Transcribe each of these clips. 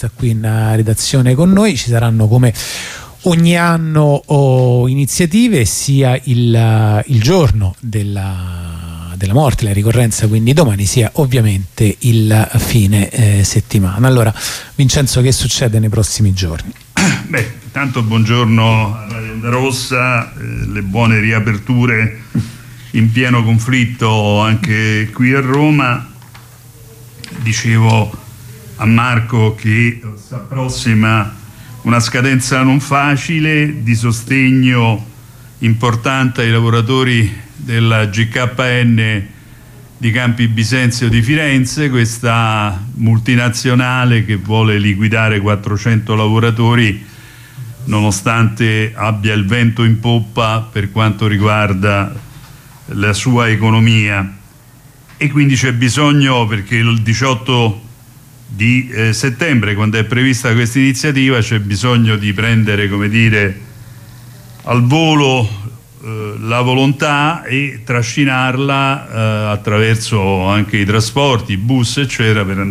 qui in redazione con noi. Ci saranno come ogni anno iniziative, sia il giorno della morte, la ricorrenza quindi domani, sia ovviamente il fine settimana. Allora Vincenzo, che succede nei prossimi giorni? Beh, intanto buongiorno a Radio Onda Rossa, le buone riaperture in pieno conflitto anche qui a Roma. Dicevo a Marco che si approssima una scadenza non facile di sostegno importante ai lavoratori della GKN di Campi Bisenzio di Firenze, questa multinazionale che vuole liquidare 400 lavoratori nonostante abbia il vento in poppa per quanto riguarda la sua economia. E quindi c'è bisogno, perché il 18 di settembre, quando è prevista questa iniziativa, c'è bisogno di prendere, come dire, al volo la volontà e trascinarla attraverso anche i trasporti, i bus eccetera, per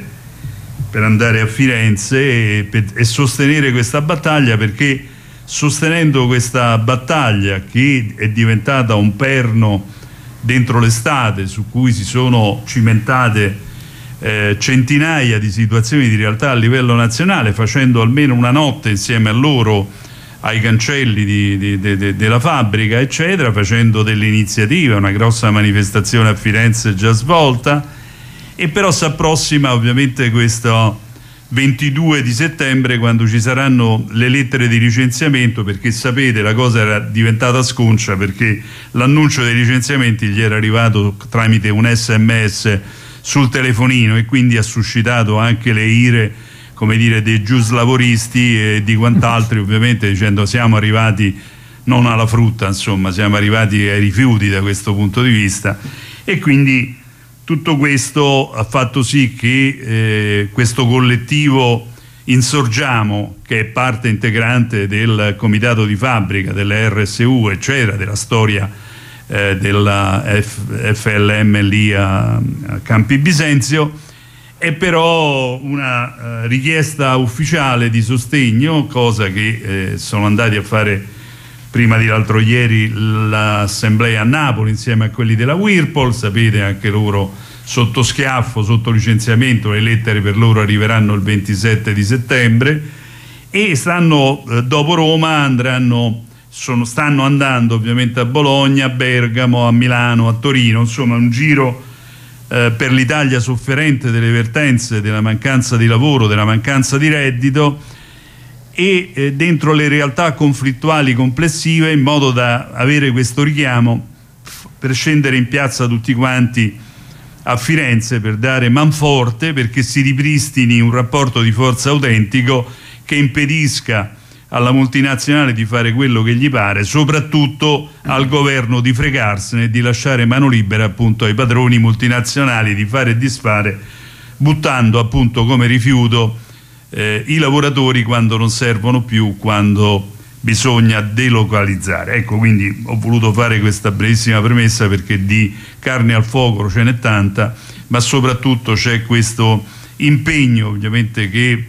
andare a Firenze e sostenere questa battaglia, perché sostenendo questa battaglia, che è diventata un perno dentro l'estate su cui si sono cimentate centinaia di situazioni di realtà a livello nazionale, facendo almeno una notte insieme a loro ai cancelli della fabbrica eccetera, facendo delle iniziative, una grossa manifestazione a Firenze già svolta, e però si approssima ovviamente questo 22 di settembre, quando ci saranno le lettere di licenziamento, perché sapete la cosa era diventata sconcia, perché l'annuncio dei licenziamenti gli era arrivato tramite un SMS sul telefonino e quindi ha suscitato anche le ire, come dire, dei giuslavoristi e di quant'altri, ovviamente dicendo siamo arrivati non alla frutta, insomma siamo arrivati ai rifiuti da questo punto di vista. E quindi tutto questo ha fatto sì che questo collettivo Insorgiamo, che è parte integrante del comitato di fabbrica, delle RSU eccetera, della storia della FLM lì a Campi Bisenzio, è però una richiesta ufficiale di sostegno, cosa che sono andati a fare prima di l'altro ieri l'assemblea a Napoli insieme a quelli della Whirlpool. Sapete, anche loro sotto schiaffo, sotto licenziamento, le lettere per loro arriveranno il 27 di settembre e stanno dopo Roma stanno andando ovviamente a Bologna, a Bergamo, a Milano, a Torino, insomma un giro per l'Italia sofferente delle vertenze, della mancanza di lavoro, della mancanza di reddito, e dentro le realtà conflittuali complessive, in modo da avere questo richiamo per scendere in piazza tutti quanti a Firenze per dare manforte perché si ripristini un rapporto di forza autentico che impedisca alla multinazionale di fare quello che gli pare, soprattutto al governo di fregarsene e di lasciare mano libera appunto ai padroni multinazionali di fare e disfare, buttando appunto come rifiuto i lavoratori quando non servono più, quando bisogna delocalizzare. Ecco, quindi ho voluto fare questa brevissima premessa perché di carne al fuoco ce n'è tanta, ma soprattutto c'è questo impegno ovviamente che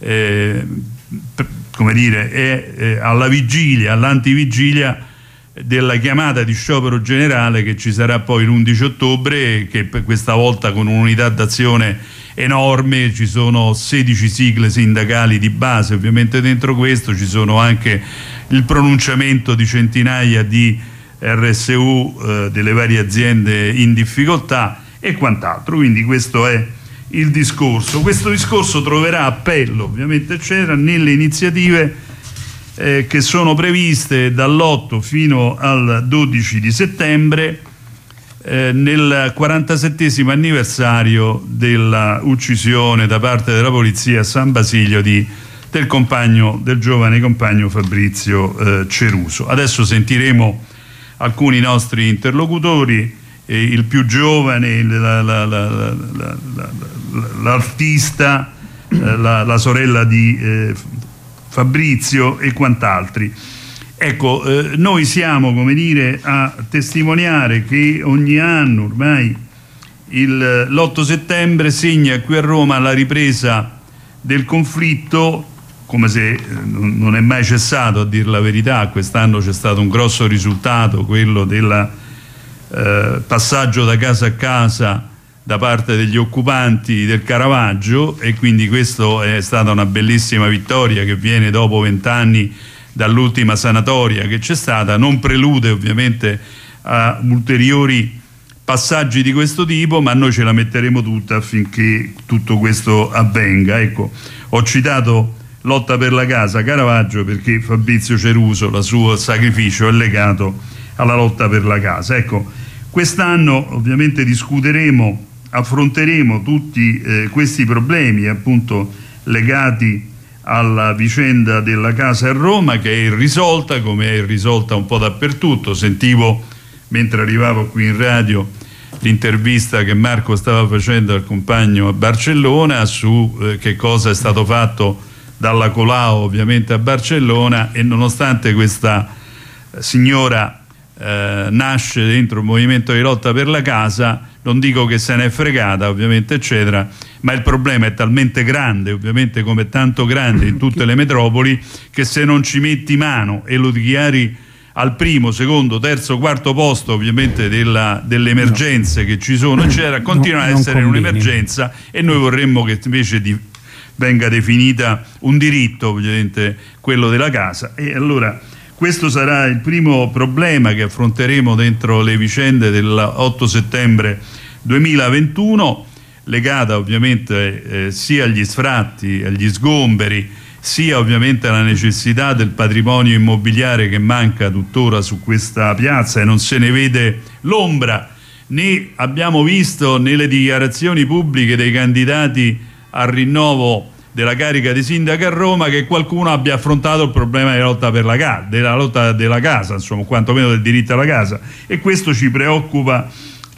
come dire, è alla vigilia, all'antivigilia della chiamata di sciopero generale che ci sarà poi l'11 ottobre, che questa volta con un'unità d'azione enorme. Ci sono 16 sigle sindacali di base, ovviamente dentro questo ci sono anche il pronunciamento di centinaia di RSU delle varie aziende in difficoltà e quant'altro. Quindi questo è il discorso. Questo discorso troverà appello ovviamente eccetera nelle iniziative che sono previste dall'8 fino al 12 di settembre nel 47esimo anniversario della uccisione da parte della polizia a San Basilio del giovane compagno Fabrizio Ceruso. Adesso sentiremo alcuni nostri interlocutori, il più giovane, l'artista, la sorella di Fabrizio e quant'altri. Ecco, noi siamo, come dire, a testimoniare che ogni anno ormai l'8 settembre segna qui a Roma la ripresa del conflitto, come se non è mai cessato, a dir la verità. Quest'anno c'è stato un grosso risultato, quello del passaggio da casa a casa da parte degli occupanti del Caravaggio, e quindi questo è stata una bellissima vittoria che viene dopo 20 anni dall'ultima sanatoria che c'è stata. Non prelude ovviamente a ulteriori passaggi di questo tipo, ma noi ce la metteremo tutta affinché tutto questo avvenga. Ecco, ho citato lotta per la casa, Caravaggio, perché Fabrizio Ceruso, il suo sacrificio è legato alla lotta per la casa. Ecco, quest'anno ovviamente affronteremo tutti questi problemi appunto legati alla vicenda della casa a Roma, che è irrisolta, come è irrisolta un po' dappertutto. Sentivo mentre arrivavo qui in radio l'intervista che Marco stava facendo al compagno a Barcellona su che cosa è stato fatto dalla Colau ovviamente a Barcellona, e nonostante questa signora nasce dentro un movimento di lotta per la casa, non dico che se ne è fregata ovviamente eccetera, ma il problema è talmente grande, ovviamente come tanto grande in tutte le metropoli, che se non ci metti mano e lo dichiari al primo, secondo, terzo, quarto posto ovviamente delle emergenze che ci sono eccetera, continua ad essere un'emergenza, e noi vorremmo che invece venga definita un diritto ovviamente quello della casa. E allora questo sarà il primo problema che affronteremo dentro le vicende dell'8 settembre 2021, legata ovviamente sia agli sfratti, agli sgomberi, sia ovviamente alla necessità del patrimonio immobiliare che manca tuttora su questa piazza, e non se ne vede l'ombra, né abbiamo visto nelle dichiarazioni pubbliche dei candidati al rinnovo della carica di sindaco a Roma che qualcuno abbia affrontato il problema della lotta della casa, insomma, quantomeno del diritto alla casa, e questo ci preoccupa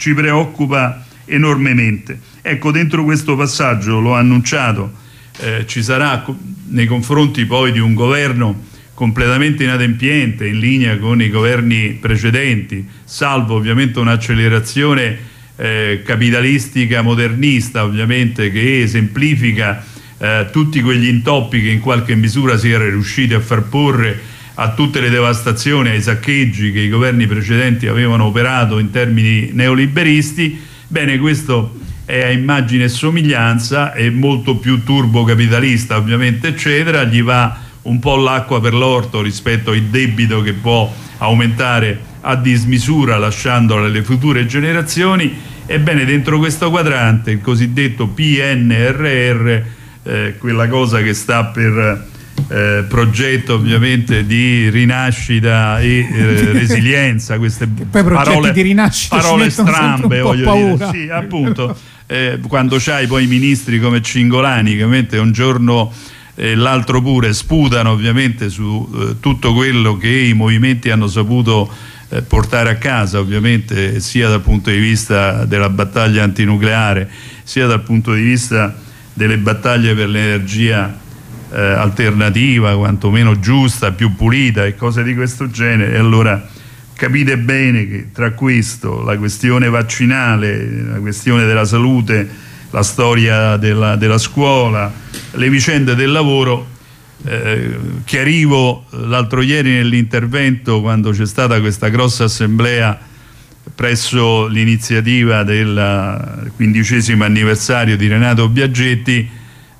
enormemente. Ecco, dentro questo passaggio, l'ho annunciato, ci sarà nei confronti poi di un governo completamente inadempiente, in linea con i governi precedenti, salvo ovviamente un'accelerazione capitalistica modernista ovviamente, che esemplifica tutti quegli intoppi che in qualche misura si era riusciti a far porre a tutte le devastazioni, ai saccheggi che i governi precedenti avevano operato in termini neoliberisti. Bene, questo è a immagine e somiglianza, è molto più turbocapitalista ovviamente eccetera, gli va un po' l'acqua per l'orto rispetto al debito che può aumentare a dismisura lasciandolo alle future generazioni. Ebbene, dentro questo quadrante il cosiddetto PNRR, quella cosa che sta per progetto ovviamente di rinascita e resilienza, queste parole di rinascita parole strambe, voglio dire. Sì, appunto, quando c'hai poi ministri come Cingolani che ovviamente un giorno l'altro pure sputano ovviamente su tutto quello che i movimenti hanno saputo portare a casa, ovviamente sia dal punto di vista della battaglia antinucleare, sia dal punto di vista delle battaglie per l'energia alternativa, quantomeno giusta, più pulita e cose di questo genere. E allora capite bene che tra questo, la questione vaccinale, la questione della salute, la storia della scuola, le vicende del lavoro, chiarivo l'altro ieri nell'intervento quando c'è stata questa grossa assemblea presso l'iniziativa del 15° anniversario di Renato Biaggetti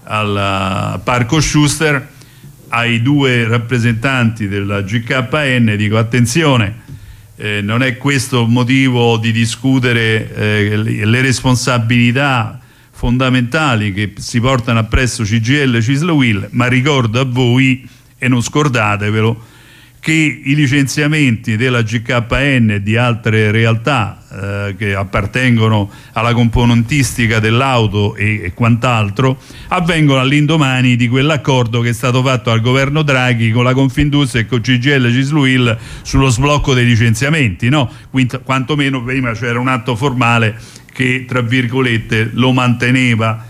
al Parco Schuster, ai due rappresentanti della GKN dico: attenzione, non è questo il motivo di discutere le responsabilità fondamentali che si portano appresso CGIL, CISL, UIL, ma ricordo a voi, e non scordatevelo, che i licenziamenti della GKN e di altre realtà che appartengono alla componentistica dell'auto e quant'altro avvengono all'indomani di quell'accordo che è stato fatto al governo Draghi con la Confindustria e con CGIL, CISL, UIL sullo sblocco dei licenziamenti, no? Quindi, quantomeno prima c'era un atto formale che tra virgolette lo manteneva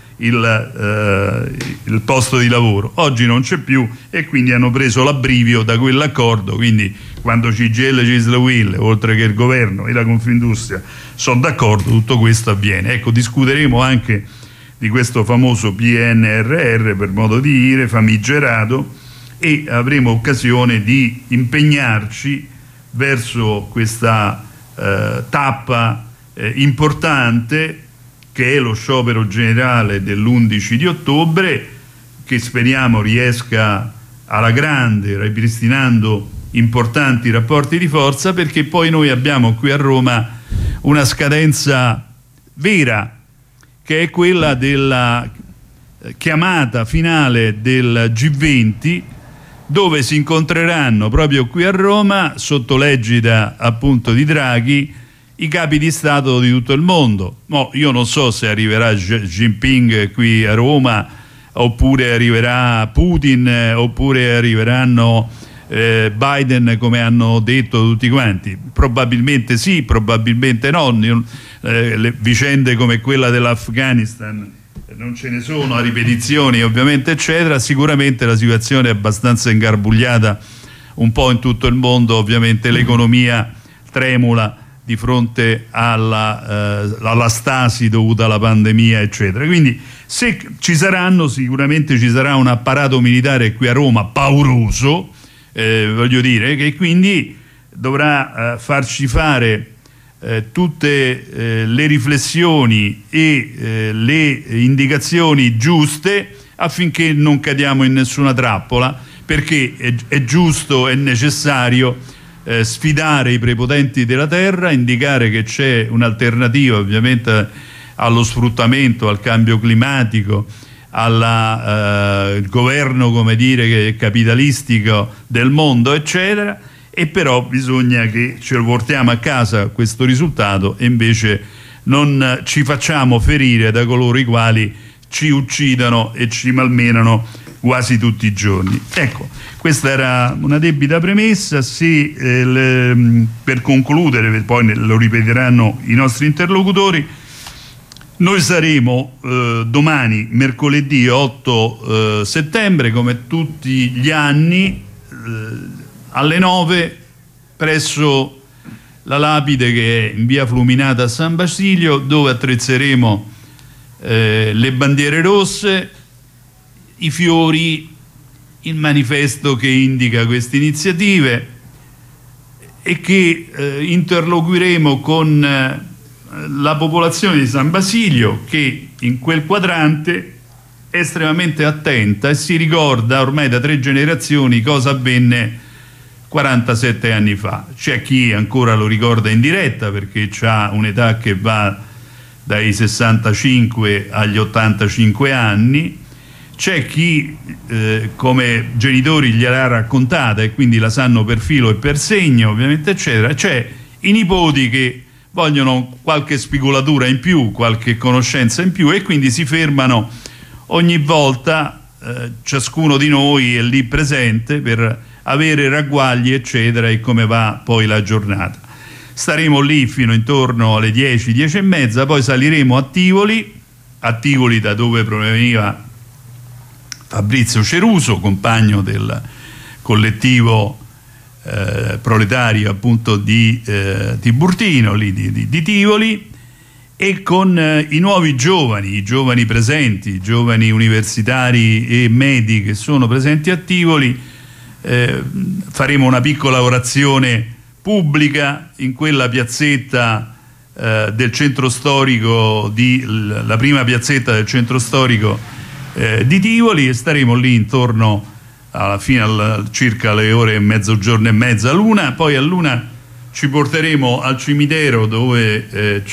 il posto di lavoro. Oggi non c'è più e quindi hanno preso l'abbrivio da quell'accordo. Quindi quando CGIL, CISL, UIL, oltre che il governo e la Confindustria sono d'accordo, tutto questo avviene. Ecco, discuteremo anche di questo famoso PNRR, per modo di dire, famigerato, e avremo occasione di impegnarci verso questa tappa importante, che è lo sciopero generale dell'11 di ottobre, che speriamo riesca alla grande, ripristinando importanti rapporti di forza, perché poi noi abbiamo qui a Roma una scadenza vera, che è quella della chiamata finale del G20, dove si incontreranno proprio qui a Roma, sotto l'egida appunto di Draghi, i capi di Stato di tutto il mondo. Io non so se arriverà Xi Jinping qui a Roma, oppure arriverà Putin, oppure arriveranno Biden, come hanno detto tutti quanti. Probabilmente sì, probabilmente no. Le vicende come quella dell'Afghanistan non ce ne sono, a ripetizioni ovviamente, eccetera. Sicuramente la situazione è abbastanza ingarbugliata un po' in tutto il mondo, ovviamente l'economia tremula di fronte alla stasi dovuta alla pandemia, eccetera. Quindi se ci saranno, sicuramente ci sarà un apparato militare qui a Roma pauroso, voglio dire, che quindi dovrà farci fare tutte le riflessioni e le indicazioni giuste affinché non cadiamo in nessuna trappola, perché è giusto, è necessario sfidare i prepotenti della terra, indicare che c'è un'alternativa ovviamente allo sfruttamento, al cambio climatico, al governo, come dire, capitalistico del mondo, eccetera. E però bisogna che ce lo portiamo a casa questo risultato, e invece non ci facciamo ferire da coloro i quali ci uccidono e ci malmenano quasi tutti i giorni. Ecco, questa era una debita premessa. Per concludere, poi lo ripeteranno i nostri interlocutori, noi saremo domani, mercoledì 8 settembre, come tutti gli anni, alle 9 presso la lapide che è in via Fluminata a San Basilio, dove attrezzeremo le bandiere rosse, i fiori, il manifesto che indica queste iniziative, e che interloquiremo con la popolazione di San Basilio, che in quel quadrante è estremamente attenta e si ricorda ormai da 3 generazioni cosa avvenne 47 anni fa. C'è chi ancora lo ricorda in diretta, perché ha un'età che va dai 65 agli 85 anni, c'è chi come genitori gliel'ha raccontata e quindi la sanno per filo e per segno, ovviamente, eccetera. C'è i nipoti che vogliono qualche spigolatura in più, qualche conoscenza in più, e quindi si fermano ogni volta, ciascuno di noi è lì presente per avere ragguagli, eccetera, e come va poi la giornata. Staremo lì fino intorno alle 10, 10 e mezza, poi saliremo a Tivoli, da dove proveniva Fabrizio Ceruso, compagno del collettivo proletario appunto di Tiburtino, lì di Tivoli, e con i nuovi giovani, i giovani presenti, i giovani universitari e medi che sono presenti a Tivoli. Faremo una piccola orazione pubblica in quella piazzetta del centro storico, la prima piazzetta del centro storico di Tivoli, e staremo lì intorno circa alle ore mezzogiorno e mezza, l'una. Poi all'una ci porteremo al cimitero dove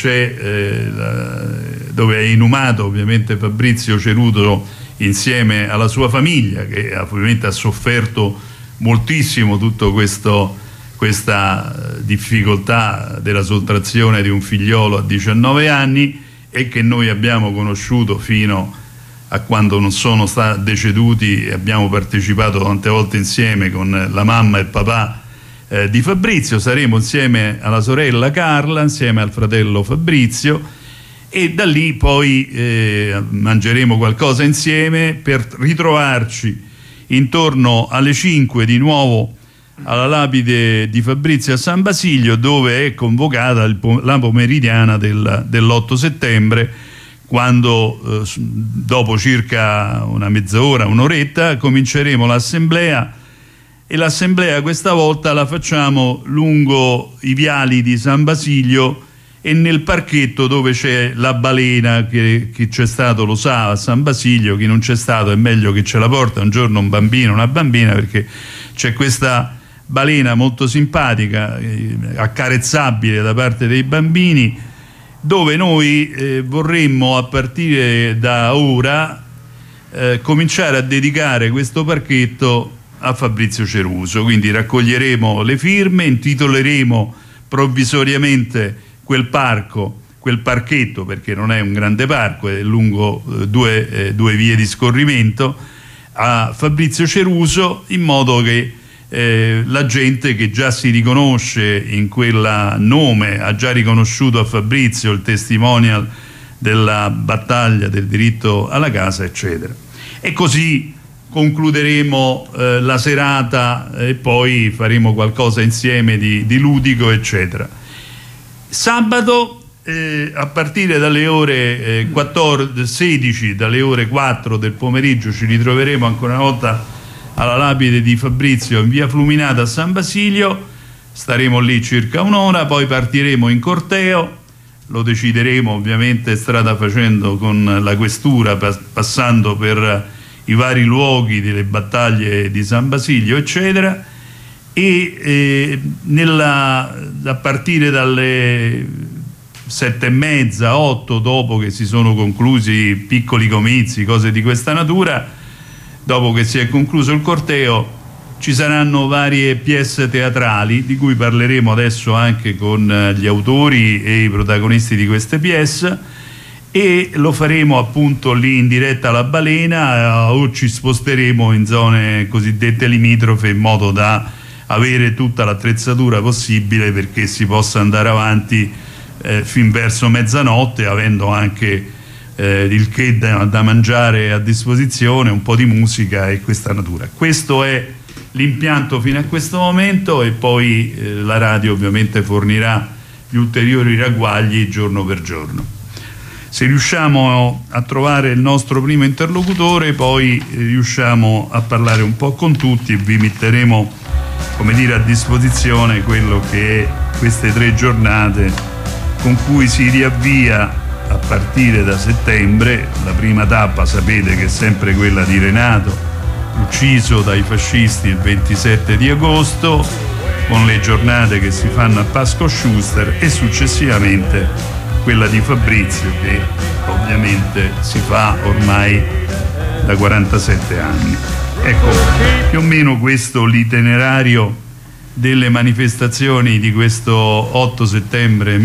dove è inumato ovviamente Fabrizio Ceruto insieme alla sua famiglia, che ovviamente ha sofferto moltissimo tutto questa difficoltà della sottrazione di un figliolo a 19 anni, e che noi abbiamo conosciuto fino a quando non sono stati deceduti, e abbiamo partecipato tante volte insieme con la mamma e il papà di Fabrizio. Saremo insieme alla sorella Carla, insieme al fratello Fabrizio, e da lì poi mangeremo qualcosa insieme per ritrovarci intorno alle 5 di nuovo alla lapide di Fabrizio a San Basilio, dove è convocata la pomeridiana dell'8 settembre, quando dopo circa una mezz'ora, un'oretta, cominceremo l'assemblea, e l'assemblea questa volta la facciamo lungo i viali di San Basilio e nel parchetto dove c'è la balena, che chi c'è stato lo sa, a San Basilio. Chi non c'è stato è meglio che ce la porta un giorno un bambino, una bambina, perché c'è questa balena molto simpatica, accarezzabile da parte dei bambini, dove noi vorremmo a partire da ora cominciare a dedicare questo parchetto a Fabrizio Ceruso. Quindi raccoglieremo le firme, intitoleremo provvisoriamente quel parchetto, perché non è un grande parco, è lungo due vie di scorrimento, a Fabrizio Ceruso, in modo che la gente che già si riconosce in quel nome, ha già riconosciuto a Fabrizio il testimonial della battaglia del diritto alla casa, eccetera. E così concluderemo la serata e poi faremo qualcosa insieme di ludico, eccetera. Sabato a partire dalle ore 16, dalle ore 4 del pomeriggio, ci ritroveremo ancora una volta alla lapide di Fabrizio in via Fluminata a San Basilio. Staremo lì circa un'ora, poi partiremo in corteo, lo decideremo ovviamente strada facendo con la questura, passando per i vari luoghi delle battaglie di San Basilio, eccetera, e a partire dalle 7:30, 8, dopo che si sono conclusi piccoli comizi, cose di questa natura, dopo che si è concluso il corteo, ci saranno varie pièce teatrali, di cui parleremo adesso anche con gli autori e i protagonisti di queste pièce, e lo faremo appunto lì in diretta alla balena, o ci sposteremo in zone cosiddette limitrofe, in modo da avere tutta l'attrezzatura possibile perché si possa andare avanti fin verso mezzanotte, avendo anche il che da mangiare a disposizione, un po' di musica e questa natura. Questo è l'impianto fino a questo momento, e poi la radio ovviamente fornirà gli ulteriori ragguagli giorno per giorno. Se riusciamo a trovare il nostro primo interlocutore, poi riusciamo a parlare un po' con tutti e vi metteremo, come dire, a disposizione quello che è queste 3 giornate con cui si riavvia a partire da settembre. La prima tappa sapete che è sempre quella di Renato, ucciso dai fascisti il 27 di agosto, con le giornate che si fanno a Pasco Schuster, e successivamente quella di Fabrizio, che ovviamente si fa ormai da 47 anni. Ecco, più o meno questo l'itinerario delle manifestazioni di questo 8 settembre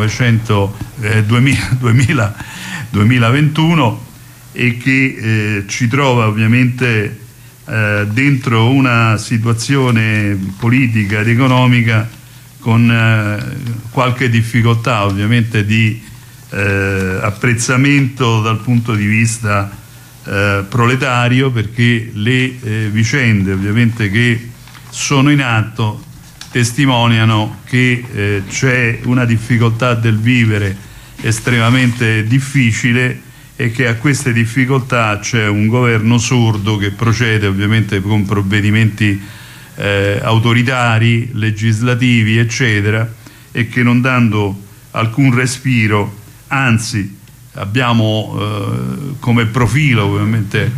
2021, e che ci trova ovviamente dentro una situazione politica ed economica con qualche difficoltà ovviamente di apprezzamento dal punto di vista proletario, perché le vicende ovviamente che sono in atto testimoniano che c'è una difficoltà del vivere estremamente difficile, e che a queste difficoltà c'è un governo sordo che procede ovviamente con provvedimenti autoritari, legislativi, eccetera, e che, non dando alcun respiro, anzi abbiamo come profilo ovviamente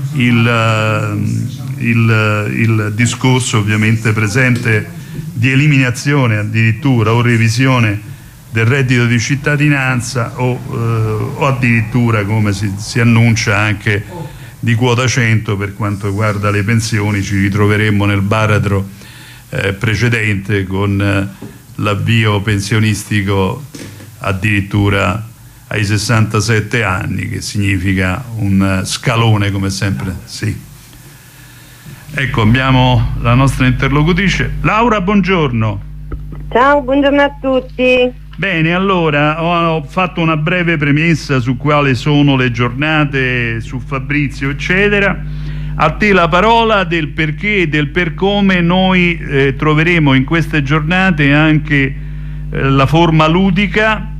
il discorso ovviamente presente di eliminazione addirittura o revisione del reddito di cittadinanza, o addirittura, come si annuncia, anche di quota 100 per quanto riguarda le pensioni. Ci ritroveremmo nel baratro precedente con l'avvio pensionistico addirittura ai 67 anni, che significa un scalone, come sempre. Sì. Ecco, abbiamo la nostra interlocutrice. Laura, buongiorno. Ciao, buongiorno a tutti. Bene, allora ho fatto una breve premessa su quali sono le giornate, su Fabrizio, eccetera. A te la parola del perché e del per come noi troveremo in queste giornate anche la forma ludica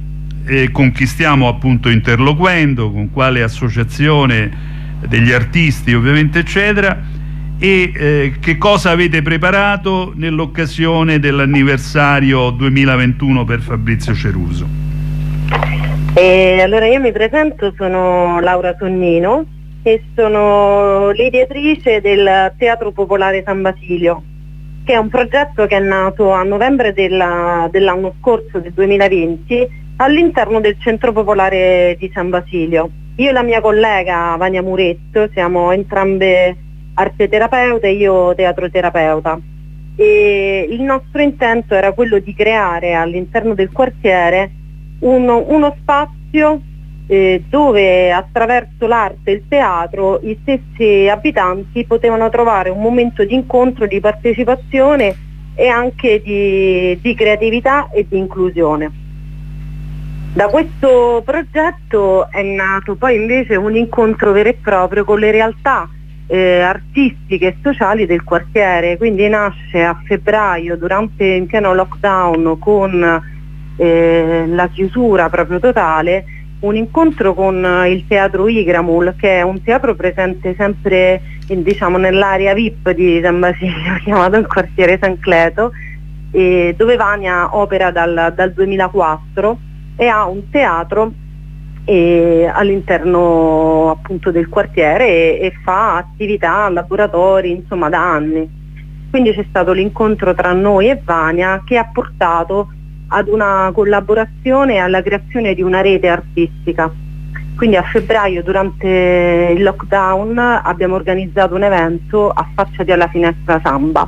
con chi stiamo appunto interloquendo, con quale associazione degli artisti ovviamente eccetera, e che cosa avete preparato nell'occasione dell'anniversario 2021 per Fabrizio Ceruso. Allora io mi presento, sono Laura Sonnino e sono l'ideatrice del Teatro Popolare San Basilio, che è un progetto che è nato a novembre dell'anno scorso, del 2020, all'interno del Centro Popolare di San Basilio. Io e la mia collega Vania Muretto siamo entrambe arteterapeute, io teatroterapeuta, e il nostro intento era quello di creare all'interno del quartiere uno spazio dove attraverso l'arte e il teatro i stessi abitanti potevano trovare un momento di incontro, di partecipazione e anche di creatività e di inclusione. Da questo progetto è nato poi invece un incontro vero e proprio con le realtà artistiche e sociali del quartiere, quindi nasce a febbraio in pieno lockdown con la chiusura proprio totale, un incontro con il teatro Igramul, che è un teatro presente sempre nell'area VIP di San Basilio, chiamato il quartiere San Cleto, dove Vania opera dal 2004 e ha un teatro all'interno appunto del quartiere e fa attività, laboratori, insomma, da anni. Quindi c'è stato l'incontro tra noi e Vania che ha portato ad una collaborazione e alla creazione di una rete artistica. Quindi a febbraio, durante il lockdown, abbiamo organizzato un evento affacciati alla finestra Samba.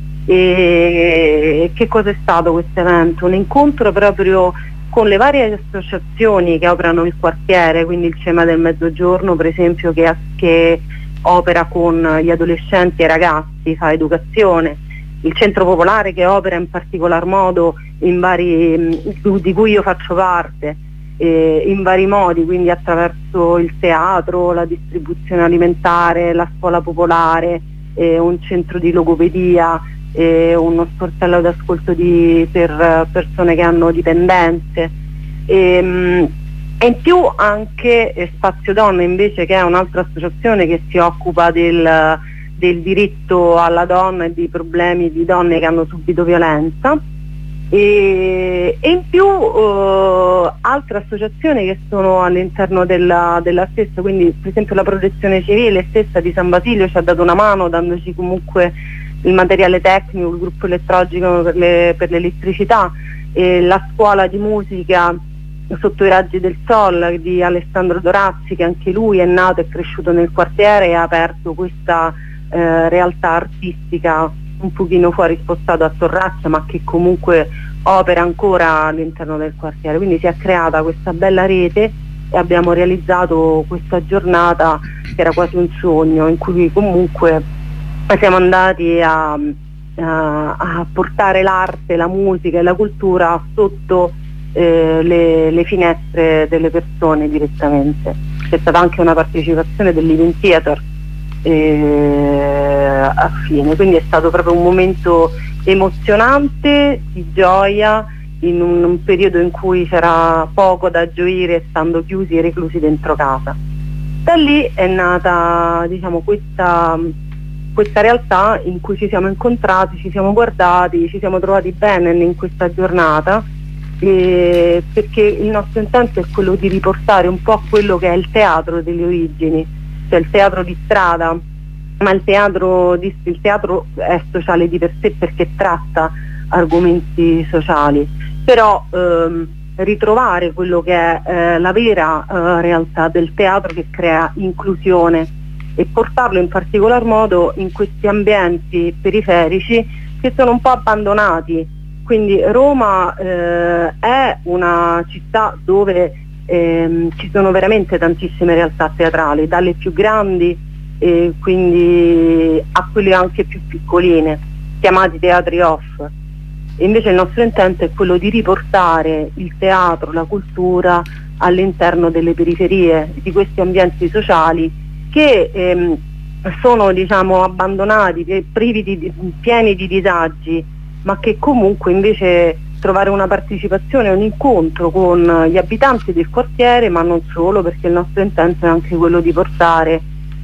E che cosa è stato questo evento? Un incontro proprio con le varie associazioni che operano nel quartiere, quindi il CEMA del Mezzogiorno per esempio che opera con gli adolescenti e i ragazzi, fa educazione, il Centro Popolare che opera in particolar modo di cui io faccio parte, in vari modi, quindi attraverso il teatro, la distribuzione alimentare, la scuola popolare, un centro di logopedia, uno sportello d'ascolto per persone che hanno dipendenze, e in più anche Spazio Donne invece, che è un'altra associazione che si occupa del diritto alla donna e dei problemi di donne che hanno subito violenza, e in più altre associazioni che sono all'interno della stessa, quindi per esempio la Protezione Civile stessa di San Basilio ci ha dato una mano dandoci comunque il materiale tecnico, il gruppo elettrogeno per l'elettricità, la scuola di musica Sotto i raggi del sol di Alessandro Dorazzi, che anche lui è nato e cresciuto nel quartiere e ha aperto questa realtà artistica un pochino fuori spostato a Torraccia, ma che comunque opera ancora all'interno del quartiere. Quindi si è creata questa bella rete e abbiamo realizzato questa giornata che era quasi un sogno, in cui comunque siamo andati a portare l'arte, la musica e la cultura sotto le finestre delle persone direttamente. C'è stata anche una partecipazione del Living Theater a fine, quindi è stato proprio un momento emozionante, di gioia, in un periodo in cui c'era poco da gioire stando chiusi e reclusi dentro casa. Da lì è nata questa realtà in cui ci siamo incontrati, ci siamo guardati, ci siamo trovati bene in questa giornata, perché il nostro intento è quello di riportare un po' quello che è il teatro delle origini, cioè il teatro di strada, ma il teatro è sociale di per sé perché tratta argomenti sociali, però ritrovare quello che è la vera realtà del teatro che crea inclusione e portarlo in particolar modo in questi ambienti periferici che sono un po' abbandonati. Quindi Roma è una città dove ci sono veramente tantissime realtà teatrali, dalle più grandi quindi a quelle anche più piccoline, chiamati teatri off. E invece il nostro intento è quello di riportare il teatro, la cultura all'interno delle periferie, di questi ambienti sociali che sono abbandonati, pieni di disagi, ma che comunque invece trovare una partecipazione, un incontro con gli abitanti del quartiere, ma non solo, perché il nostro intento è anche quello di portare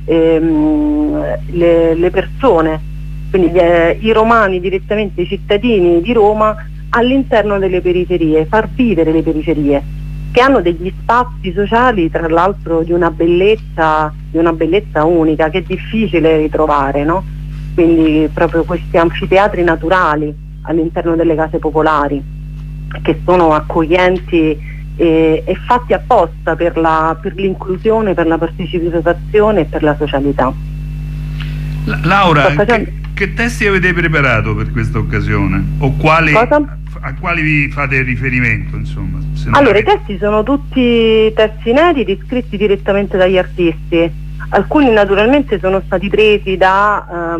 le persone, quindi i romani direttamente, i cittadini di Roma, all'interno delle periferie, far vivere le periferie, che hanno degli spazi sociali tra l'altro di una bellezza unica, che è difficile ritrovare, no? Quindi proprio questi anfiteatri naturali all'interno delle case popolari, che sono accoglienti e fatti apposta per l'inclusione, per la partecipazione e per la socialità. Laura, che testi avete preparato per questa occasione? O a quali vi fate riferimento, insomma? Allora, i testi sono tutti testi inediti, scritti direttamente dagli artisti. Alcuni naturalmente sono stati presi da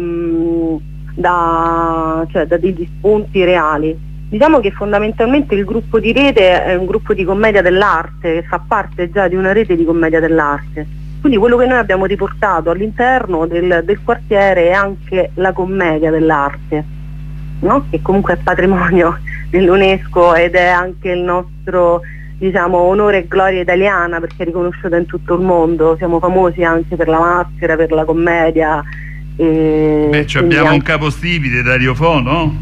degli spunti reali. Diciamo che fondamentalmente il gruppo di rete è un gruppo di commedia dell'arte, che fa parte già di una rete di commedia dell'arte. Quindi quello che noi abbiamo riportato all'interno del quartiere è anche la commedia dell'arte, no? Che comunque è patrimonio dell'UNESCO ed è anche il nostro, diciamo, onore e gloria italiana, perché è riconosciuta in tutto il mondo. Siamo famosi anche per la maschera, per la commedia. Abbiamo anche un capostipite, Dario Fo, no?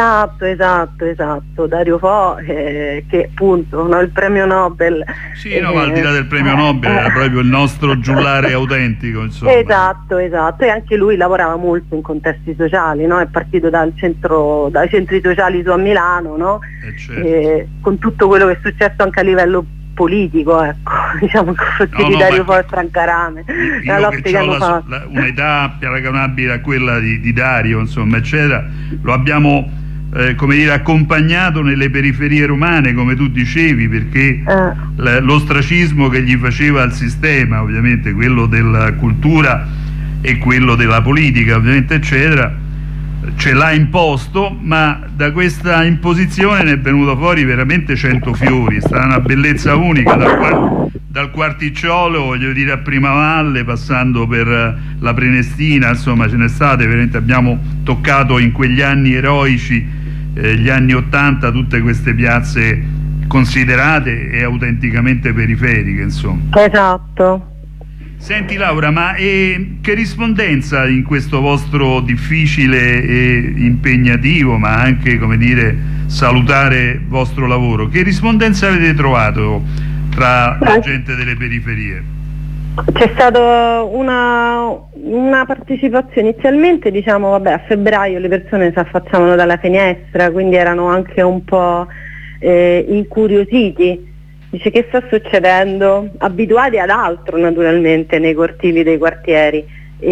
Esatto, Dario Fo, che appunto, no, il premio Nobel. Sì, no, ma al di là del premio Nobel era proprio il nostro giullare autentico, insomma. Esatto, e anche lui lavorava molto in contesti sociali, no? È partito dai centri sociali su a Milano, no? Certo. Con tutto quello che è successo anche a livello politico, ecco, diciamo, di Dario Fo e Francarame. Io che ho un'età paragonabile a quella di Dario, insomma, eccetera, lo abbiamo come dire, accompagnato nelle periferie romane, come tu dicevi, perché l'ostracismo che gli faceva il sistema, ovviamente quello della cultura e quello della politica, ovviamente, eccetera, ce l'ha imposto, ma da questa imposizione ne è venuto fuori veramente 100 fiori. Sta una bellezza unica, dal Quarticciolo, voglio dire, a Primavalle, passando per la Prenestina, insomma ce n'è state, veramente abbiamo toccato in quegli anni eroici, gli anni '80, tutte queste piazze considerate e autenticamente periferiche, insomma. Esatto. Senti Laura, ma che rispondenza in questo vostro difficile e impegnativo, ma anche, come dire, salutare vostro lavoro, che rispondenza avete trovato tra la gente delle periferie? C'è stata una partecipazione inizialmente, diciamo, a febbraio le persone si affacciavano dalla finestra, quindi erano anche un po' incuriositi. Dice: che sta succedendo? Abituati ad altro naturalmente nei cortili dei quartieri,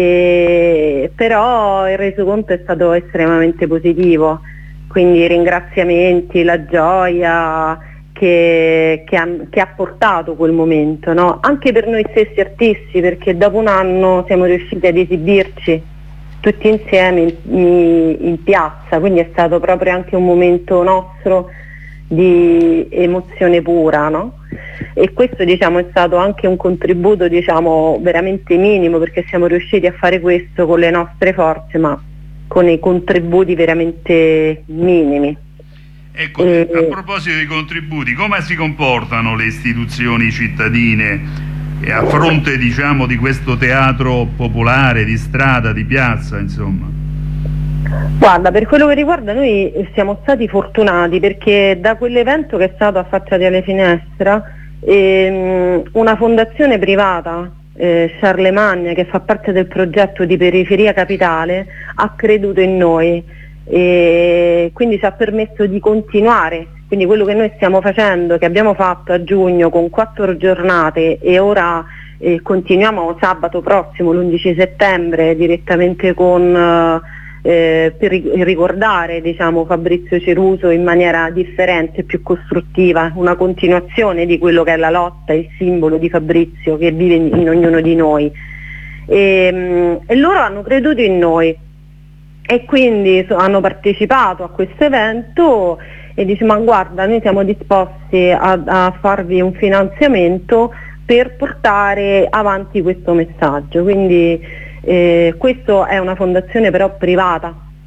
però il resoconto è stato estremamente positivo, quindi i ringraziamenti, la gioia che ha portato quel momento, no? Anche per noi stessi artisti, perché dopo un anno siamo riusciti ad esibirci tutti insieme in piazza, quindi è stato proprio anche un momento nostro di emozione pura, no? E questo, diciamo, è stato anche un contributo, diciamo, veramente minimo, perché siamo riusciti a fare questo con le nostre forze, ma con i contributi veramente minimi. Ecco, a proposito dei contributi, come si comportano le istituzioni cittadine a fronte, diciamo, di questo teatro popolare, di strada, di piazza, insomma? Guarda, per quello che riguarda noi siamo stati fortunati, perché da quell'evento che è stato Affacciati alle finestre, una fondazione privata, Charlemagne, che fa parte del progetto di Periferia Capitale, ha creduto in noi e quindi ci ha permesso di continuare. Quindi quello che noi stiamo facendo, che abbiamo fatto a giugno con 4 giornate e ora continuiamo sabato prossimo, l'11 settembre, direttamente per ricordare, diciamo, Fabrizio Ceruso in maniera differente e più costruttiva, una continuazione di quello che è la lotta, il simbolo di Fabrizio che vive in ognuno di noi, e loro hanno creduto in noi e quindi hanno partecipato a questo evento e dice: ma guarda, noi siamo disposti a farvi un finanziamento per portare avanti questo messaggio. Quindi questo è una fondazione però privata,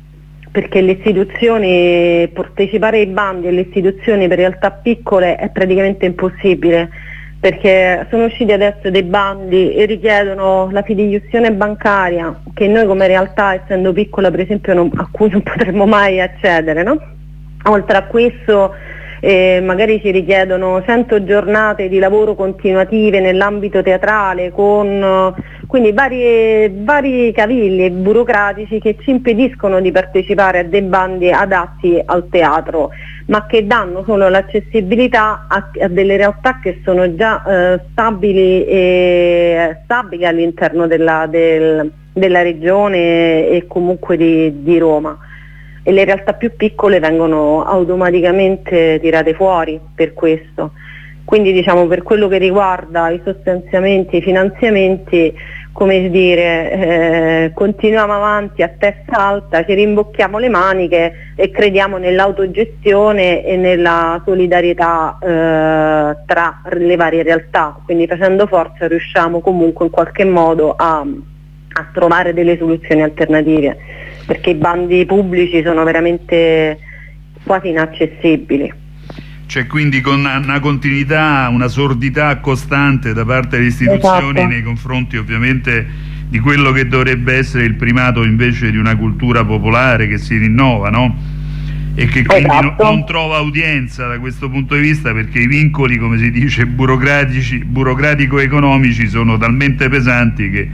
perché le istituzioni, partecipare ai bandi alle istituzioni per realtà piccole è praticamente impossibile, perché sono usciti adesso dei bandi e richiedono la fideiussione bancaria, che noi come realtà, essendo piccola per esempio, a cui non potremmo mai accedere, no? Oltre a questo magari ci richiedono 100 giornate di lavoro continuative nell'ambito teatrale, con quindi vari cavilli burocratici che ci impediscono di partecipare a dei bandi adatti al teatro, ma che danno solo l'accessibilità a delle realtà che sono già stabili all'interno della regione e comunque di Roma. E le realtà più piccole vengono automaticamente tirate fuori per questo. Quindi diciamo, per quello che riguarda i sostanziamenti, i finanziamenti, come dire, continuiamo avanti a testa alta, ci rimbocchiamo le maniche e crediamo nell'autogestione e nella solidarietà tra le varie realtà, quindi facendo forza riusciamo comunque in qualche modo a trovare delle soluzioni alternative, perché i bandi pubblici sono veramente quasi inaccessibili. C'è quindi con una continuità, una sordità costante da parte delle istituzioni, esatto, nei confronti ovviamente di quello che dovrebbe essere il primato invece di una cultura popolare che si rinnova, no? E che quindi esatto, non trova udienza da questo punto di vista, perché i vincoli, come si dice, burocratico-economici sono talmente pesanti che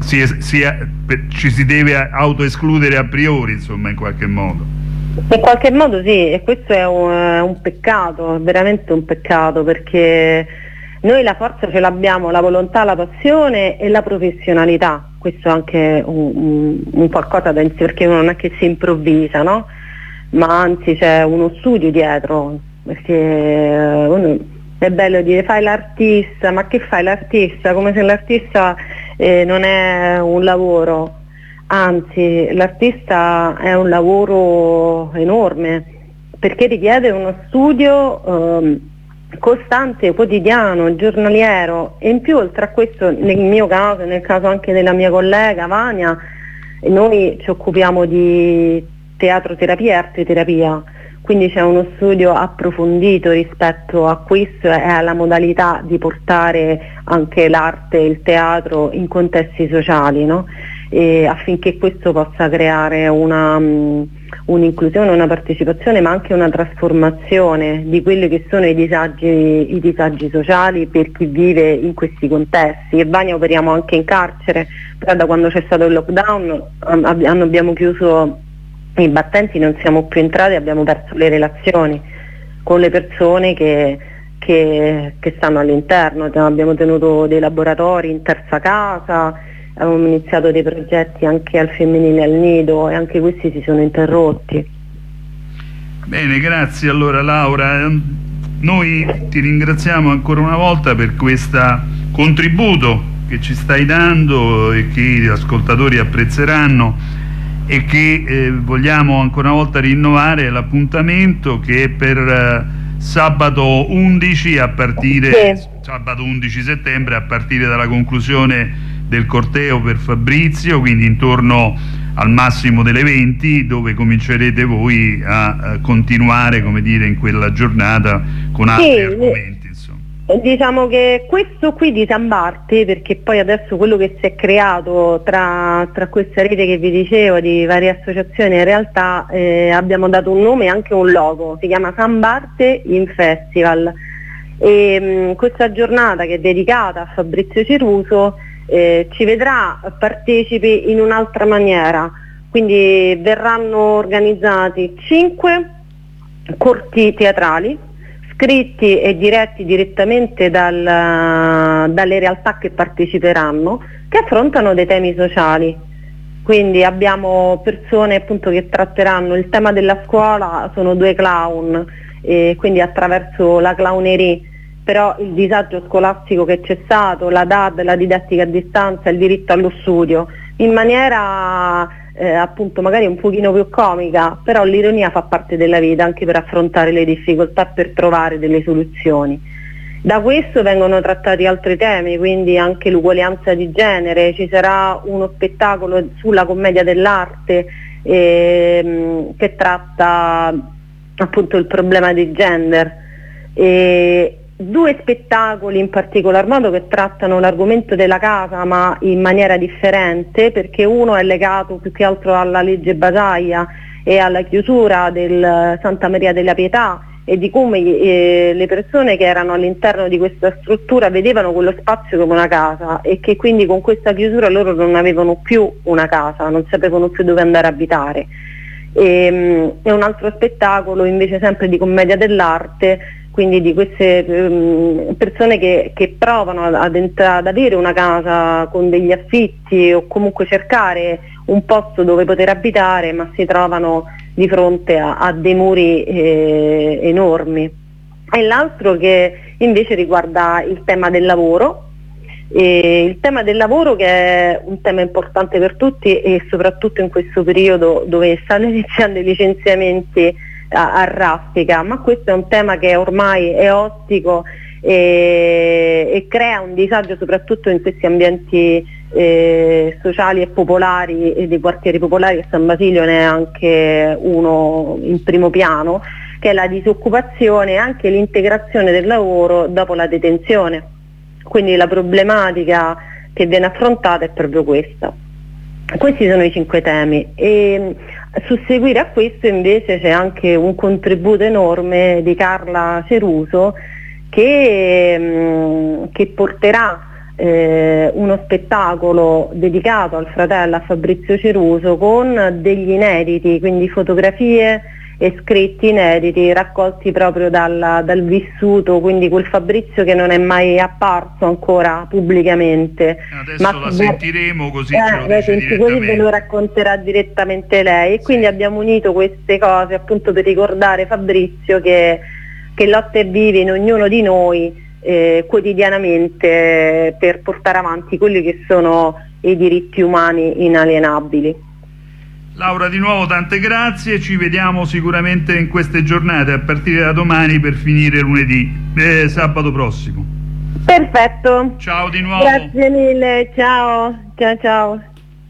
ci si deve autoescludere a priori, insomma, in qualche modo. In qualche modo sì, e questo è un peccato, è veramente un peccato, perché noi la forza ce l'abbiamo, la volontà, la passione e la professionalità. Questo è anche un qualcosa da insieme, perché uno non è che si improvvisa, no? Ma anzi c'è uno studio dietro, perché uno, è bello dire fai l'artista, ma che fai l'artista? Come se l'artista non è un lavoro. Anzi, l'artista è un lavoro enorme, perché richiede uno studio costante, quotidiano, giornaliero, e in più oltre a questo, nel mio caso e nel caso anche della mia collega Vania, noi ci occupiamo di teatro-terapia e arte-terapia, quindi c'è uno studio approfondito rispetto a questo e alla modalità di portare anche l'arte e il teatro in contesti sociali, no? E affinché questo possa creare un'inclusione, una partecipazione, ma anche una trasformazione di quelli che sono i disagi sociali per chi vive in questi contesti. E Vania operiamo anche in carcere, però da quando c'è stato il lockdown abbiamo chiuso i battenti, non siamo più entrati, abbiamo perso le relazioni con le persone che stanno all'interno. Abbiamo tenuto dei laboratori in terza casa, abbiamo iniziato dei progetti anche al femminile al nido, e anche questi si sono interrotti. Bene, grazie allora Laura. Noi ti ringraziamo ancora una volta per questo contributo che ci stai dando e che gli ascoltatori apprezzeranno, e che vogliamo ancora una volta rinnovare l'appuntamento che è per sabato 11 a partire sabato 11 settembre a partire dalla conclusione del corteo per Fabrizio, quindi intorno al massimo delle 20, dove comincerete voi a continuare, come dire, in quella giornata con altri argomenti. Diciamo che questo qui di San Barti, perché poi adesso quello che si è creato tra questa rete che vi dicevo di varie associazioni, in realtà abbiamo dato un nome e anche un logo, si chiama San Barti in Festival, e questa giornata che è dedicata a Fabrizio Ciruso ci vedrà partecipi in un'altra maniera, quindi verranno organizzati 5 corti teatrali scritti e diretti direttamente dalle realtà che parteciperanno, che affrontano dei temi sociali. Quindi abbiamo persone appunto che tratteranno il tema della scuola, sono 2 clown, quindi attraverso la clownerie, però il disagio scolastico che c'è stato, la DAD, la didattica a distanza, il diritto allo studio, in maniera appunto magari un pochino più comica, però l'ironia fa parte della vita anche per affrontare le difficoltà, per trovare delle soluzioni. Da questo vengono trattati altri temi, quindi anche l'uguaglianza di genere, ci sarà uno spettacolo sulla commedia dell'arte che tratta appunto il problema di gender. Due spettacoli in particolar modo che trattano l'argomento della casa, ma in maniera differente, perché uno è legato più che altro alla legge Basaglia e alla chiusura del Santa Maria della Pietà e di come le persone che erano all'interno di questa struttura vedevano quello spazio come una casa, e che quindi con questa chiusura loro non avevano più una casa, non sapevano più dove andare a abitare. E un altro spettacolo invece sempre di commedia dell'arte, quindi di queste persone che provano ad avere una casa con degli affitti o comunque cercare un posto dove poter abitare, ma si trovano di fronte a dei muri enormi. E l'altro che invece riguarda il tema del lavoro, il tema del lavoro che è un tema importante per tutti, e soprattutto in questo periodo dove stanno iniziando i licenziamenti a raffica, ma questo è un tema che ormai è ostico e crea un disagio soprattutto in questi ambienti sociali e popolari, e dei quartieri popolari. A San Basilio ne è anche uno in primo piano, che è la disoccupazione e anche l'integrazione del lavoro dopo la detenzione. Quindi la problematica che viene affrontata è proprio questa. Questi sono i 5 temi, e susseguire a questo invece c'è anche un contributo enorme di Carla Ceruso che porterà uno spettacolo dedicato al fratello, a Fabrizio Ceruso, con degli inediti, quindi fotografie e scritti inediti raccolti proprio dal vissuto, quindi quel Fabrizio che non è mai apparso ancora pubblicamente. Adesso ma la sentiremo, così ce lo dice direttamente. Così ve lo racconterà direttamente lei, e quindi abbiamo unito queste cose appunto per ricordare Fabrizio che lotta e vive in ognuno di noi quotidianamente per portare avanti quelli che sono i diritti umani inalienabili. Laura, di nuovo tante grazie, ci vediamo sicuramente in queste giornate a partire da domani per finire sabato prossimo. Perfetto. Ciao di nuovo. Grazie mille, ciao, ciao ciao.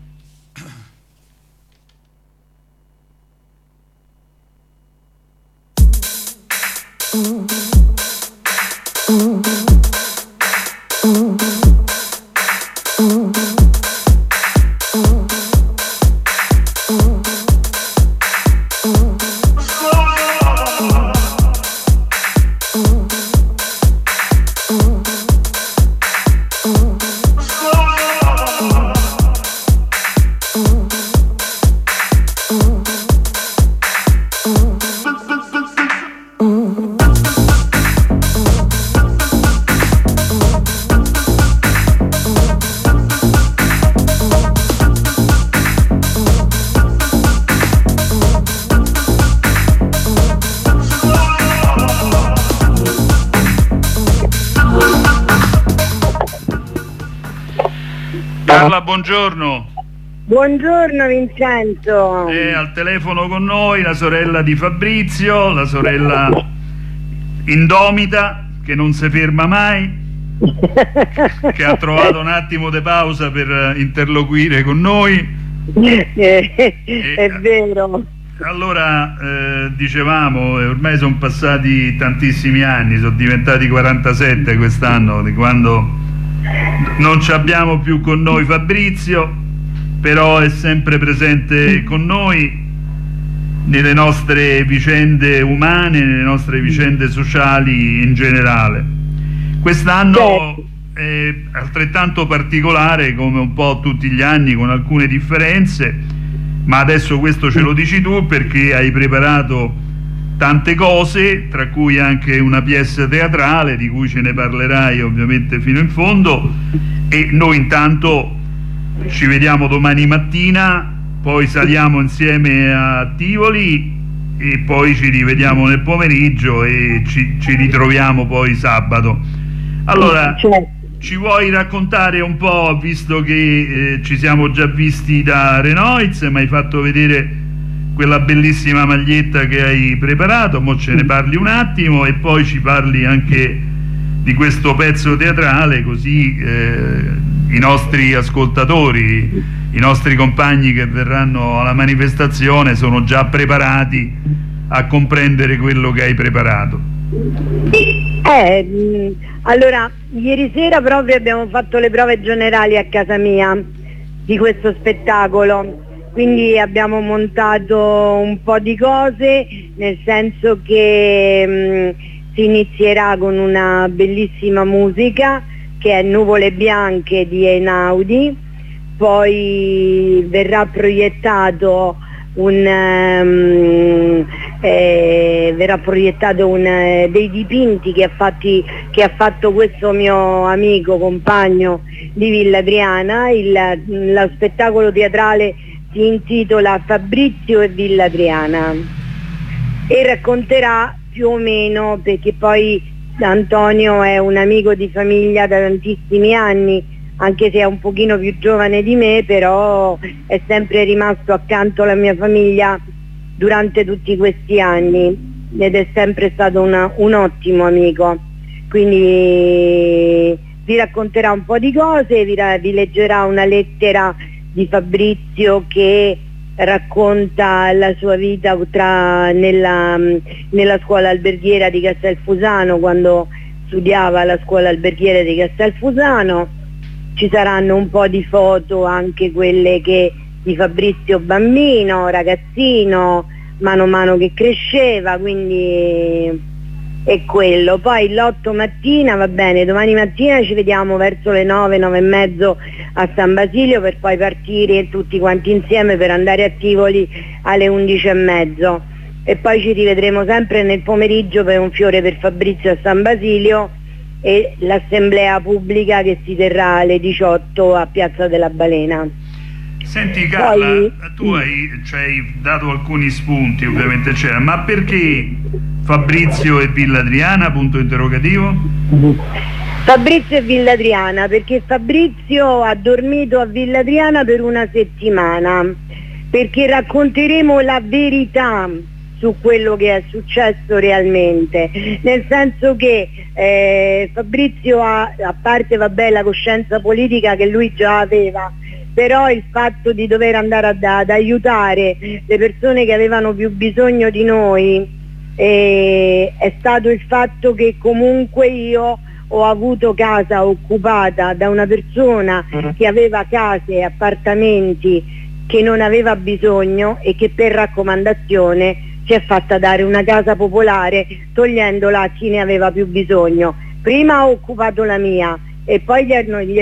Carla, buongiorno. Buongiorno Vincenzo. È al telefono con noi la sorella di Fabrizio, la sorella indomita che non si ferma mai, che ha trovato un attimo di pausa per interloquire con noi. È vero. Allora, dicevamo, ormai sono passati tantissimi anni, sono diventati 47 quest'anno, di quando non ci abbiamo più con noi Fabrizio, però è sempre presente con noi nelle nostre vicende umane, nelle nostre vicende sociali in generale. Quest'anno è altrettanto particolare, come un po' tutti gli anni, con alcune differenze, ma adesso questo ce lo dici tu perché hai preparato tante cose, tra cui anche una pièce teatrale di cui ce ne parlerai ovviamente fino in fondo, e noi intanto ci vediamo domani mattina, poi saliamo insieme a Tivoli e poi ci rivediamo nel pomeriggio e ci ritroviamo poi sabato. Allora, ci vuoi raccontare un po', visto che ci siamo già visti da Renoiz, mi hai fatto vedere quella bellissima maglietta che hai preparato, mo ce ne parli un attimo e poi ci parli anche di questo pezzo teatrale, così i nostri ascoltatori, i nostri compagni che verranno alla manifestazione sono già preparati a comprendere quello che hai preparato? Allora, ieri sera proprio abbiamo fatto le prove generali a casa mia di questo spettacolo, quindi abbiamo montato un po' di cose, nel senso che si inizierà con una bellissima musica che è Nuvole Bianche di Einaudi, poi verrà proiettato dei dipinti che ha fatto questo mio amico compagno di Villa Adriana. Lo spettacolo teatrale si intitola Fabrizio e Villa Adriana e racconterà più o meno, perché poi Antonio è un amico di famiglia da tantissimi anni, anche se è un pochino più giovane di me, però è sempre rimasto accanto alla mia famiglia durante tutti questi anni ed è sempre stato un ottimo amico. Quindi vi racconterà un po' di cose, vi leggerà una lettera di Fabrizio che racconta la sua vita nella scuola alberghiera di Castelfusano, quando studiava alla scuola alberghiera di Castelfusano. Ci saranno un po' di foto, anche quelle di Fabrizio bambino, ragazzino, mano a mano che cresceva, quindi è quello. Poi l'8 mattina, va bene, domani mattina ci vediamo verso le 9, 9 e mezzo a San Basilio, per poi partire tutti quanti insieme per andare a Tivoli alle 11 e mezzo. E poi ci rivedremo sempre nel pomeriggio per un fiore per Fabrizio a San Basilio e l'assemblea pubblica che si terrà alle 18 a Piazza della Balena. Senti Carla, tu ci hai dato alcuni spunti, ovviamente c'era, ma perché Fabrizio e Villa Adriana, punto interrogativo? Fabrizio e Villa Adriana perché Fabrizio ha dormito a Villa Adriana per una settimana, perché racconteremo la verità su quello che è successo realmente, nel senso che Fabrizio a parte la coscienza politica che lui già aveva, però il fatto di dover andare ad aiutare le persone che avevano più bisogno di noi è stato il fatto che comunque io ho avuto casa occupata da una persona che aveva case e appartamenti che non aveva bisogno e che per raccomandazione si è fatta dare una casa popolare togliendola a chi ne aveva più bisogno. Prima ho occupato la mia e poi si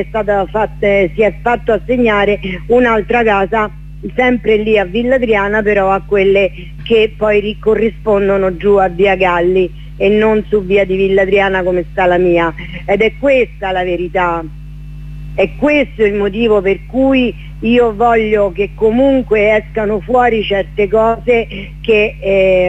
è fatto assegnare un'altra casa sempre lì a Villa Adriana, però a quelle che poi corrispondono giù a Via Galli e non su Via di Villa Adriana come sta la mia, ed è questa la verità. È questo il motivo per cui io voglio che comunque escano fuori certe cose che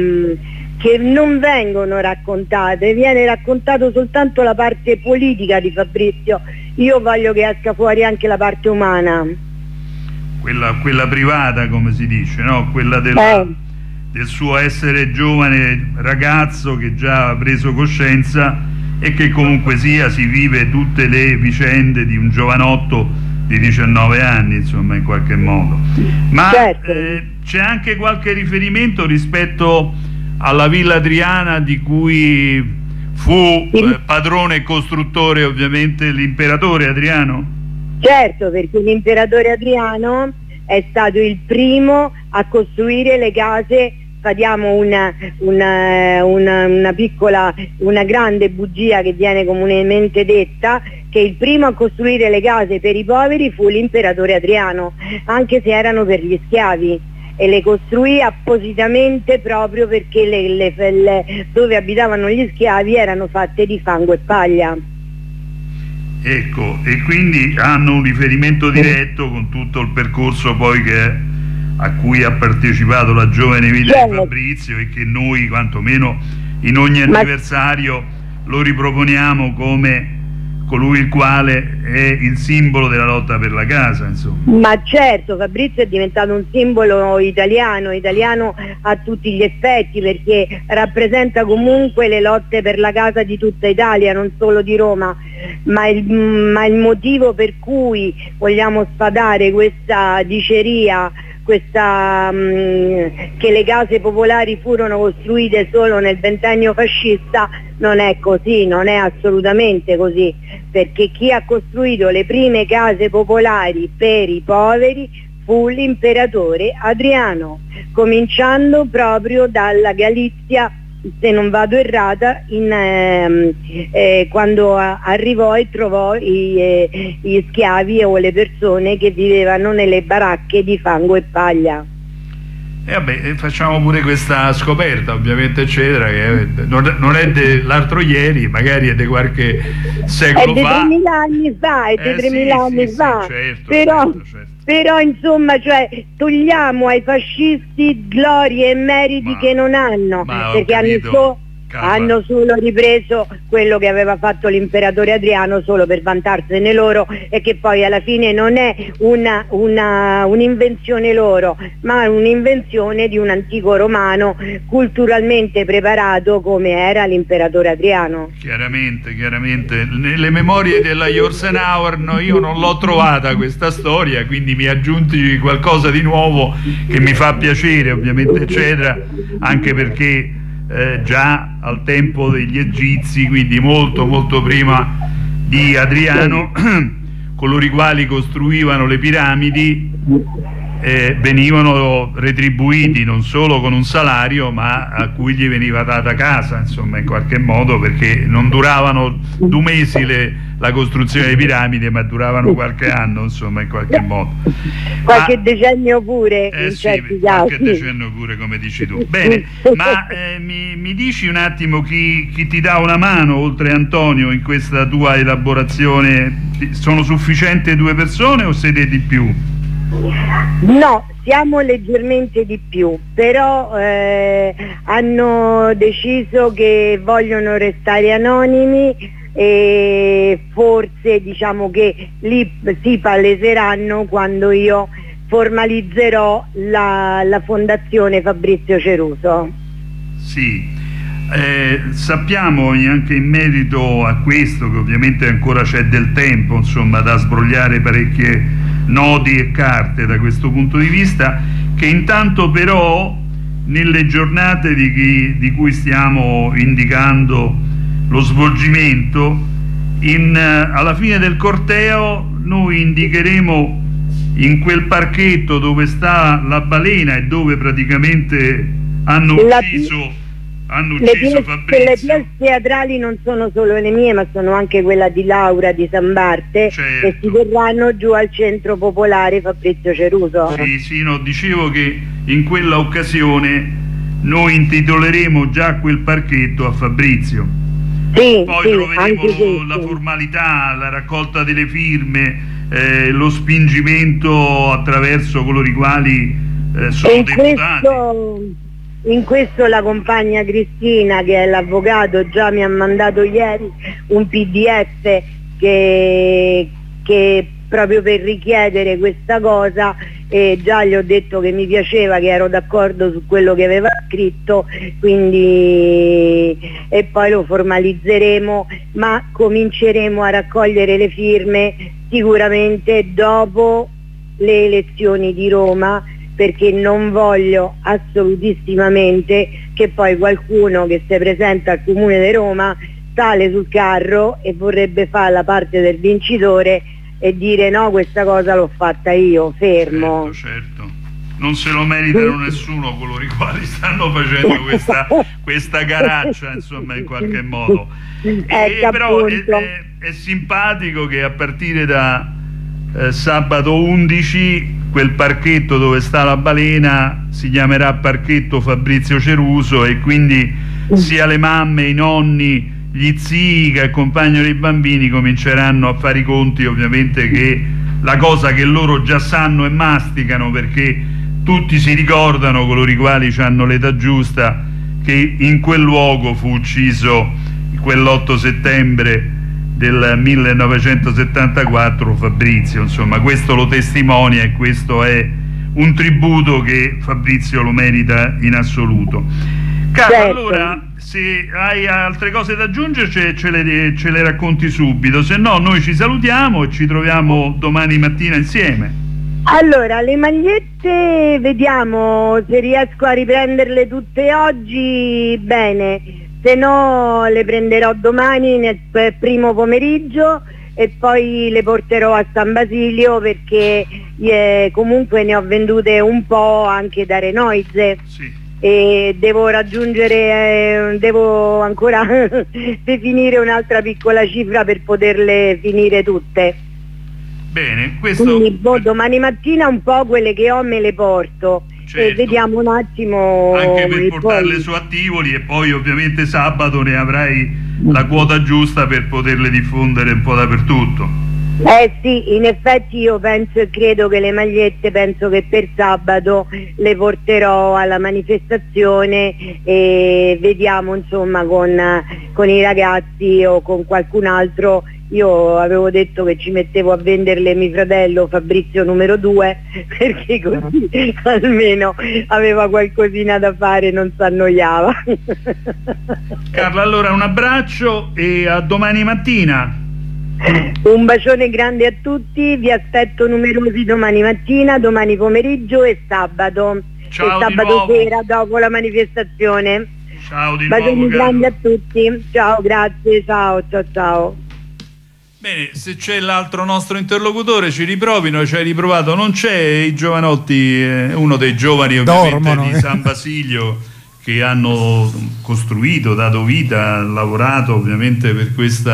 non vengono raccontate, viene raccontato soltanto la parte politica di Fabrizio. Io voglio che esca fuori anche la parte umana. Quella privata, come si dice, no? Quella del suo essere giovane ragazzo che già ha preso coscienza e che comunque sia si vive tutte le vicende di un giovanotto di 19 anni, insomma, in qualche modo. Ma certo. C'è anche qualche riferimento rispetto alla Villa Adriana di cui fu padrone e costruttore ovviamente l'imperatore Adriano? Certo, perché l'imperatore Adriano è stato il primo a costruire le case. Diamo una grande bugia che viene comunemente detta, che il primo a costruire le case per i poveri fu l'imperatore Adriano, anche se erano per gli schiavi, e le costruì appositamente proprio perché dove abitavano gli schiavi erano fatte di fango e paglia. Ecco, e quindi hanno un riferimento diretto con tutto il percorso poi a cui ha partecipato la giovane vita di Fabrizio e che noi quantomeno in ogni anniversario lo riproponiamo come colui il quale è il simbolo della lotta per la casa, insomma. Ma certo, Fabrizio è diventato un simbolo italiano a tutti gli effetti, perché rappresenta comunque le lotte per la casa di tutta Italia, non solo di Roma, ma il motivo per cui vogliamo sfatare questa diceria, che le case popolari furono costruite solo nel ventennio fascista, non è così, non è assolutamente così, perché chi ha costruito le prime case popolari per i poveri fu l'imperatore Adriano, cominciando proprio dalla Galizia, se non vado errata, quando arrivò e trovò gli schiavi o le persone che vivevano nelle baracche di fango e paglia. E vabbè, facciamo pure questa scoperta, ovviamente eccetera, che non è dell'altro ieri, magari è di qualche secolo fa. È di 3.000 anni fa, è di 3.000 anni fa. Certo, però, certo. Però insomma, cioè, togliamo ai fascisti glorie e meriti che non hanno, perché hanno solo ripreso quello che aveva fatto l'imperatore Adriano solo per vantarsene loro, e che poi alla fine non è un'invenzione loro, ma un'invenzione di un antico romano culturalmente preparato come era l'imperatore Adriano. Chiaramente, nelle memorie della Jorsenauer io non l'ho trovata questa storia, quindi mi aggiungi qualcosa di nuovo che mi fa piacere, ovviamente eccetera, anche perché già al tempo degli Egizi, quindi molto prima di Adriano, coloro i quali costruivano le piramidi venivano retribuiti non solo con un salario, ma a cui gli veniva data casa, insomma, in qualche modo, perché non duravano 2 mesi la costruzione delle piramidi, ma duravano qualche anno, insomma, in qualche modo. Qualche decennio pure, in certi casi. Qualche decennio pure, come dici tu. Bene, ma mi dici un attimo chi ti dà una mano, oltre a Antonio, in questa tua elaborazione? Sono sufficienti 2 persone o siete di più? No, siamo leggermente di più, però hanno deciso che vogliono restare anonimi, e forse diciamo che lì si paleseranno quando io formalizzerò la fondazione Fabrizio Ceruso. Sì, sappiamo anche in merito a questo che ovviamente ancora c'è del tempo, insomma, da sbrogliare parecchie nodi e carte da questo punto di vista, che intanto però nelle giornate di cui stiamo indicando lo svolgimento, alla fine del corteo noi indicheremo in quel parchetto dove sta la balena e dove praticamente hanno ucciso Fabrizio. Le pièce teatrali non sono solo le mie, ma sono anche quella di Laura di San Marte, certo, che si terranno giù al centro popolare Fabrizio Ceruso. Sì, no, dicevo che in quella occasione noi intitoleremo già quel parchetto a Fabrizio. Sì, poi troveremo la formalità, la raccolta delle firme, lo spingimento attraverso coloro i quali sono deputati. In questo la compagna Cristina, che è l'avvocato, già mi ha mandato ieri un PDF che proprio per richiedere questa cosa, e già gli ho detto che mi piaceva, che ero d'accordo su quello che aveva scritto, quindi, e poi lo formalizzeremo, ma cominceremo a raccogliere le firme sicuramente dopo le elezioni di Roma, perché non voglio assolutissimamente che poi qualcuno che si presenta al Comune di Roma sale sul carro e vorrebbe fare la parte del vincitore e dire no, questa cosa l'ho fatta io, fermo. Certo. Non se lo meritano nessuno coloro i quali stanno facendo questa garaccia, insomma, in qualche modo. Però è simpatico che a partire da sabato 11 quel parchetto dove sta la balena si chiamerà parchetto Fabrizio Ceruso, e quindi sia le mamme, i nonni, gli zii che accompagnano i bambini cominceranno a fare i conti, ovviamente, che la cosa che loro già sanno e masticano, perché tutti si ricordano, coloro i quali hanno l'età giusta, che in quel luogo fu ucciso quell'8 settembre del 1974 Fabrizio, insomma questo lo testimonia e questo è un tributo che Fabrizio lo merita in assoluto. Carla, certo. Allora se hai altre cose da aggiungere ce le racconti subito, se no noi ci salutiamo e ci troviamo domani mattina insieme. Allora, le magliette vediamo se riesco a riprenderle tutte oggi, bene, se no le prenderò domani nel primo pomeriggio e poi le porterò a San Basilio perché comunque ne ho vendute un po' anche da Renoise. Sì. E devo raggiungere, devo ancora definire un'altra piccola cifra per poterle finire tutte. Bene, questo... Quindi domani mattina un po' quelle che ho me le porto, certo. E vediamo un attimo anche per portarle su a Tivoli e poi ovviamente sabato ne avrai la quota giusta per poterle diffondere un po' dappertutto. Sì, in effetti io penso e credo che le magliette, penso che per sabato le porterò alla manifestazione e vediamo insomma con i ragazzi o con qualcun altro. Io avevo detto che ci mettevo a venderle mio fratello Fabrizio numero 2 perché così almeno aveva qualcosina da fare, non si annoiava. Carla, allora un abbraccio e a domani mattina. Un bacione grande a tutti, vi aspetto numerosi domani mattina, domani pomeriggio e sabato. Ciao, e sabato sera dopo la manifestazione. Ciao di bacioni nuovo, grandi Carla. a tutti, ciao, grazie, ciao, ciao, ciao. Bene, se c'è l'altro nostro interlocutore ci riprovino, ci hai riprovato, non c'è i giovanotti, uno dei giovani ovviamente dormono, di San Basilio che hanno costruito, dato vita, lavorato ovviamente per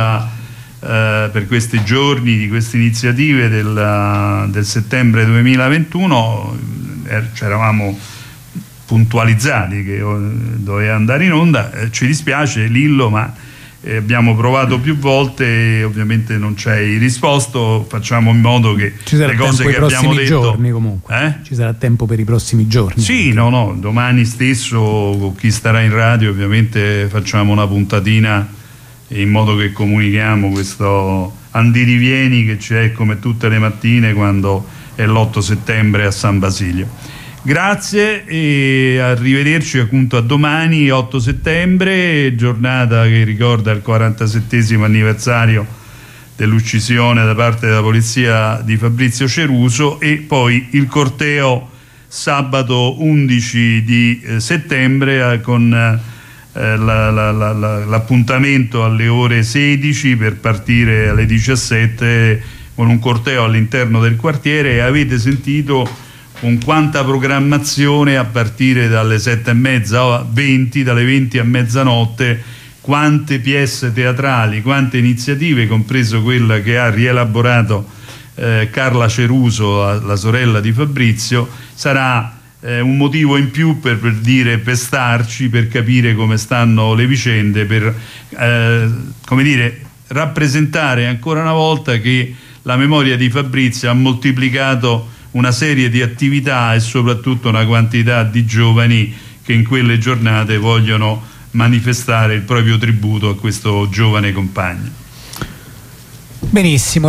questi giorni, di queste iniziative del settembre 2021, c'eravamo puntualizzati che doveva andare in onda, ci dispiace Lillo, ma abbiamo provato più volte e ovviamente non ci hai risposto, facciamo in modo che le cose che abbiamo detto giorni, comunque ci sarà tempo per i prossimi giorni. Sì, no, domani stesso con chi starà in radio ovviamente facciamo una puntatina in modo che comunichiamo questo andirivieni che c'è come tutte le mattine quando è l'8 settembre a San Basilio. Grazie e arrivederci appunto a domani 8 settembre, giornata che ricorda il 47esimo anniversario dell'uccisione da parte della polizia di Fabrizio Ceruso e poi il corteo sabato 11 di settembre con l'appuntamento alle ore 16 per partire alle 17 con un corteo all'interno del quartiere e avete sentito con quanta programmazione a partire dalle 7:30 20, dalle 20 a mezzanotte, quante pièce teatrali, quante iniziative, compreso quella che ha rielaborato Carla Ceruso, la sorella di Fabrizio. Sarà un motivo in più per starci, per capire come stanno le vicende, per come dire, rappresentare ancora una volta che la memoria di Fabrizio ha moltiplicato una serie di attività e soprattutto una quantità di giovani che in quelle giornate vogliono manifestare il proprio tributo a questo giovane compagno. Benissimo.